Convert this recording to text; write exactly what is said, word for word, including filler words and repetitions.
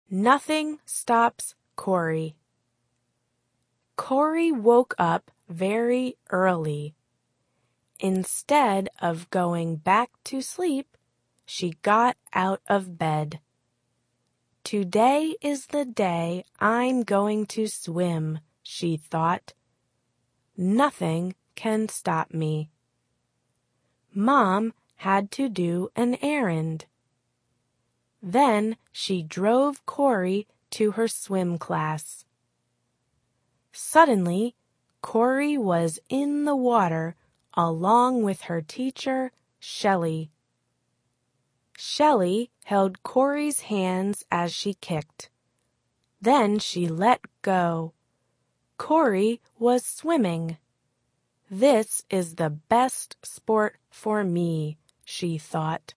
Nothing stops Corey. Corey woke up very early. Instead of going back to sleep, she got out of bed. Today is the day I'm going to swim, she thought. Nothing can stop me. Mom had to do an errand. Then she drove Corey to her swim class. Suddenly, Corey was in the water along with her teacher, Shelley. Shelley held Corey's hands as she kicked. Then she let go. Corey was swimming. This is the best sport for me, she thought.